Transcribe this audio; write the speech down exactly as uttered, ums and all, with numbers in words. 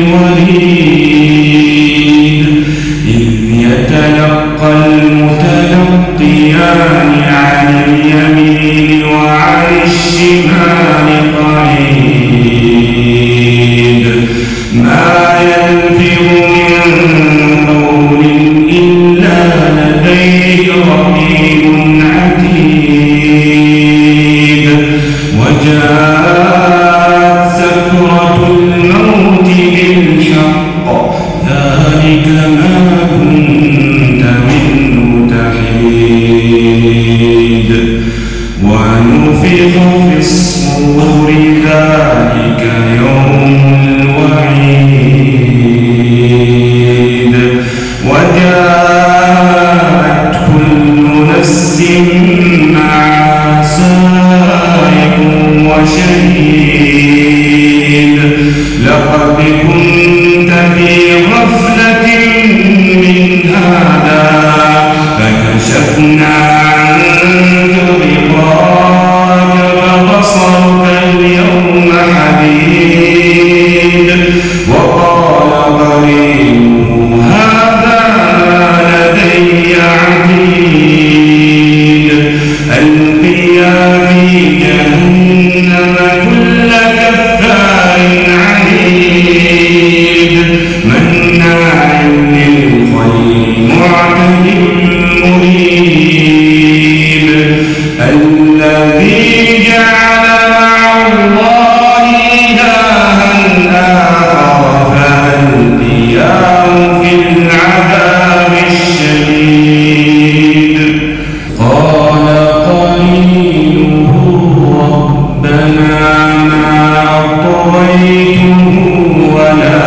وليد إذ يتلقى المتلقيان عن اليمين وعن الشمال قعيد ما يلفظ من قول إلا لديه رقيب عتيد وجاءت سكرة الموت بالحق ذلك ما كنت منه تحيد ونفخ في الصور ذلك يوم الوعيد وجاءت كل نفس معها سائق وشهيد لقد كنت في غفلة من هذا فكشفنا عنك غطاءك فبصرك اليوم حديد وقال قرينه هذا ما لدي عتيد ألقيا في جهنم كل كفار عنيد مناع للخير معتد مريب الذي جعل مع الله إلها آخر فألقياه في العذاب الشديد قال قرينه ربنا ما أطغيته ولا